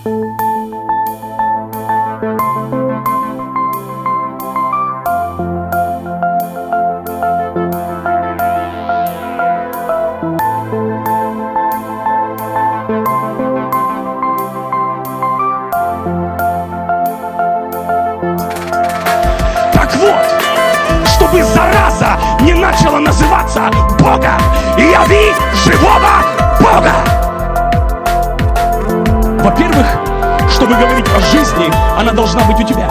Так вот, чтобы зараза не начала называться Богом, яви живого Бога. Во-первых, чтобы говорить о жизни, она должна быть у тебя.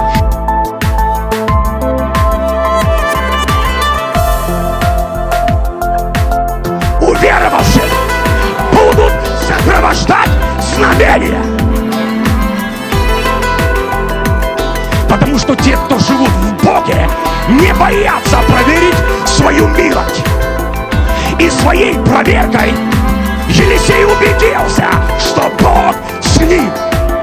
Уверовавших будут сопровождать знамения. Потому что те, кто живут в Боге, не боятся проверить свою милость. И своей проверкой Елисей убедился, что Бог с ним.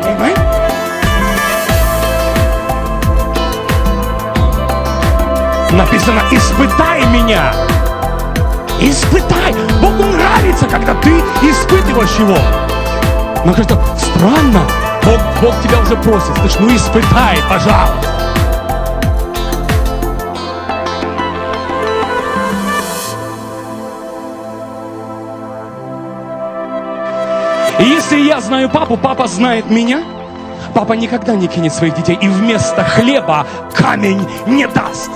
Написано: испытай меня. Испытай. Богу нравится, когда ты испытываешь его. Но кажется, странно. Бог тебя уже просит. Слышь, ну испытай, пожалуйста. И если я знаю папу, папа знает меня. Папа никогда не кинет своих детей и вместо хлеба камень не даст.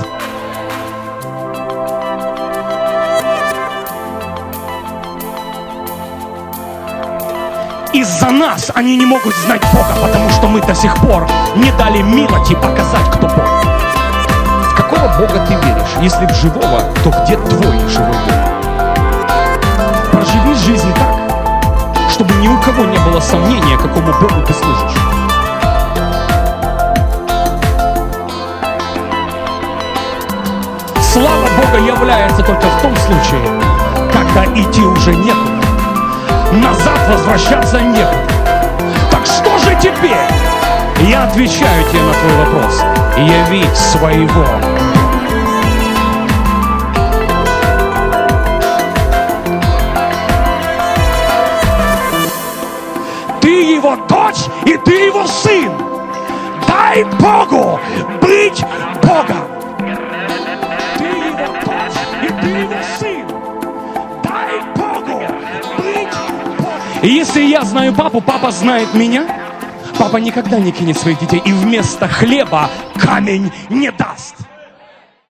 Из-за нас они не могут знать Бога, потому что мы до сих пор не дали милости показать, кто Бог. В какого Бога ты веришь? Если в живого, то где твой живой Бог? Проживи жизнь так, чтобы ни у кого не было сомнения, какому Богу ты служишь. Слава Бога является только в том случае, когда идти уже некуда. Назад возвращаться некуда. Так что же теперь? Я отвечаю тебе на твой вопрос. Яви своего. Ты его дочь и ты его сын. Дай Богу быть Богом. Ты его дочь и ты его сын. Дай Богу быть Богом. И если я знаю папу, папа знает меня. Папа никогда не кинет своих детей и вместо хлеба камень не даст.